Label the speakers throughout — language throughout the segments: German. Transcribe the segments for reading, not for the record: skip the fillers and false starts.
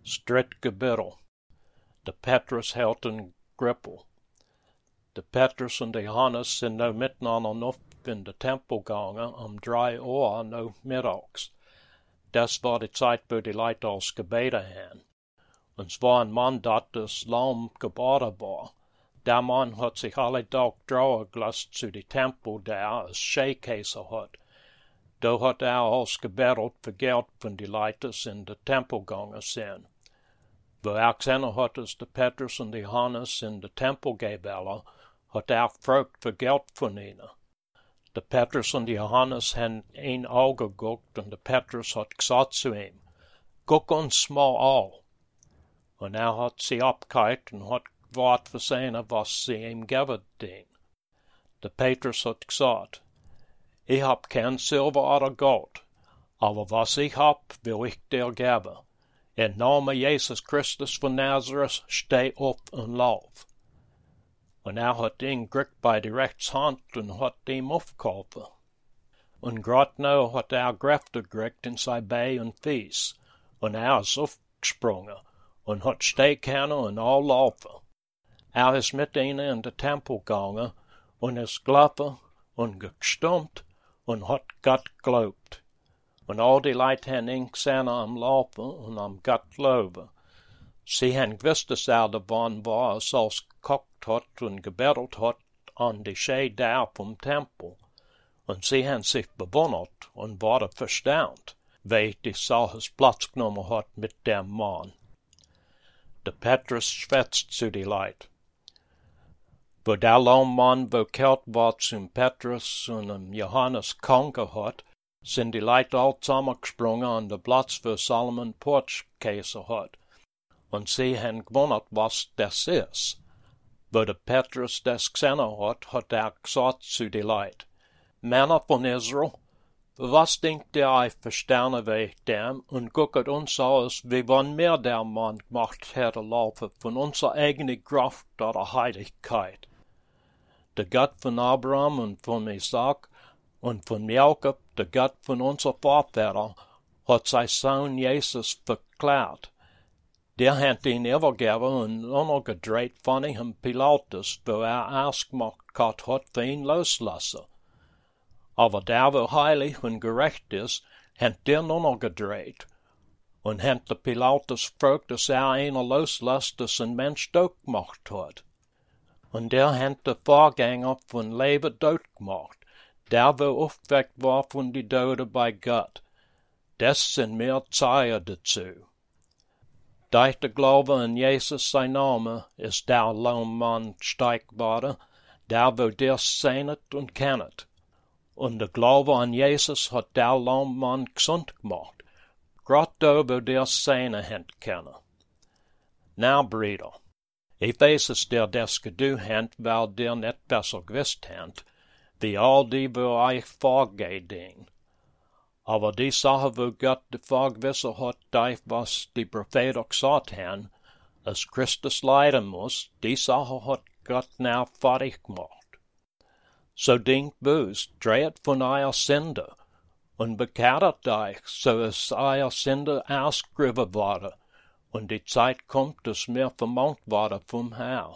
Speaker 1: stritt gebiddel. De Petrus helt en grippel. De Petrus en de Johannes zijn nou miteinander op in de tempel gegangen om 3 uur nou middags. Das war die Zeit, wo die Leute als gebeten haben. Und es war ein Mann, das lahm geboren war. Der Mann hat sich alle Tag drauen gelassen zu die Tempel, der als Scheikäse hat. Da hat als gebettelt für Geld von die Leute, in de Tempel gegangen sind. Wo gesehen hat, dass de Petrus und die Johannes in de Tempel gebellen, hat gefragt für Geld von ihnen. De Petrus und die Johannes haben ein Auge geguckt und de Petrus hat gesagt zu ihm, guck uns mal an. Und hat sie abgekijkt und hat gewartet für sehen, was sie ihm geben den. De Petrus hat gesagt, ich hab kein Silber oder Gold, aber was ich hab, will ich dir geben. In Namen Jesus Christus von Nazareth, steh auf und lauf. Und hat ihn gekriegt bei die Rechtshand und hat ihm aufgeholfen. Und grad nou hat Kräfte gekriegt in sein Bein und Fies. Und ist aufgesprungen und hat stehen können und all laufen. Ist mit ihnen in den Tempel gegangen und ist gelaufen und gestummt und hat Gott gelobt. Und all die Leute haben ihn gesehen am Laufen und am Gott loben. Sie haben gewusst, dass davon war, als gekocht hat und gebettelt hat an die Schei da vom Tempel. Und sie haben sich bewundert und waren verstaunt, wie die Sache Platz genommen hat mit dem Mann. De Petrus schwätzt zu die Leute. Wo der Mann, wo kalt war zum Petrus und dem Johannes kranke hat, sind die Leute all zusammengesprungen an den Platz, wo Salomon Porchkäse hat. Und sie haben gewundert, was das ist. Wo der Petrus das gesehen hat gesagt zu die Leute, Männer von Israel, was denkt ihr euch verstanden wie dem und guckt uns aus, wie wenn wir der Mann gemacht hätte laufen von unserer eigenen Kraft oder Heiligkeit. Der Gott von Abraham und von Isaac und von Jakob, der Gott von unser Vorväter, hat sein Sohn Jesus verklärt. Der hat ihn übergeben und untergedreht von ihm Pilatus, wo ausgemacht hat für ihn loslassen. Aber der, wo heilig und gerecht ist, hat den untergedreht. Und hat der Pilatus gefragt, dass einer loslässt, das ein Mensch tot gemacht hat. Und der hat der Vorgänger von Leben tot gemacht, der, wo aufgeweckt war von die Toten bei Gott. Das sind mehr Zeichen dazu. Durch der Glaube an Jesus sein Name ist der Lohmann stark geworden, der wo dir sehnet und kennet. Und der Glaube an Jesus hat der Lohmann gesund gemacht, grad da wo dir sehnen hat können. Na, Brüder, ich weiß, dass dir das gedu hat, weil dir nicht besser gewusst hat, wie all die, wo euch vorgehen. Aber die Sache, wo Gott die Vorgewisse hat, durch was die Propheten gesagt haben, dass Christus leiden muss, die Sache hat Gott now fertig gemacht. So denkt bloß, dreht von eurer Sünde und bekehrt euch, so dass euer Sünde ausgeschrieben wurde, und die Zeit kommt, dass wir vermont werden vom Herrn.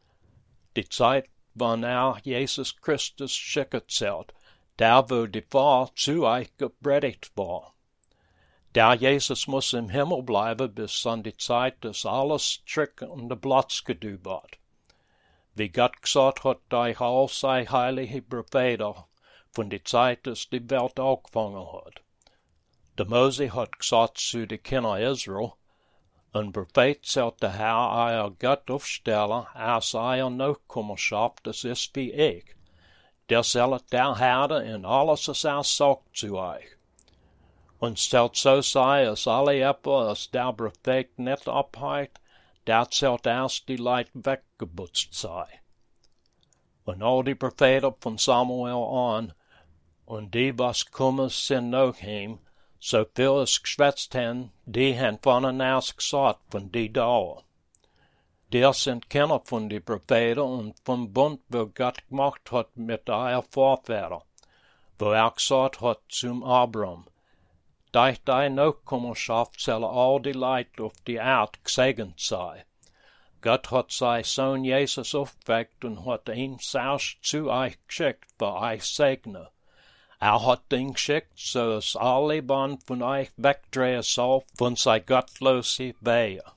Speaker 1: Die Zeit, wann Jesus Christus schicket zählt, der wo die Wahr zu euch gepredigt war. Der Jesus muss im Himmel bleiben bis an die Zeit, dass alles Trick und der Platz gedu wird. Wie Gott gesagt hat, durch all sei heilige Propheten von der Zeit, dass die Welt angefangen hat. Der Mose hat gesagt zu den Kindern Israel, ein Prophet sollte der Herr euer Gott aufstellen, als euer Nachkommenschaft, das ist wie ich. Der sollt der Herde in alles, was sagt zu euch. Und sollt so sein, als alle Äpfel, als der Prophet nicht abheit, der sollt erst die Leute weggebutzt sein. Und all die Propheten von Samuel an, und die, was kommen, sind nach ihm, so viel es geschwätzt haben, die haben von uns gesagt von die Dauer. Die sind Kinder von den Propheten und vom Bund, wo Gott gemacht hat mit euren Vorvätern, wo gesagt hat zum Abraham, Deit I no kommer schaft selle all die Leid auf die Erd gesegnet sei. Gott hat sei Sohn Jesus aufweckt und hat ihn selbst zu euch geschickt, für euch segne. Hat ihn geschickt, so es alle Band von euch wegdrehen soll von sei gottlose Wege.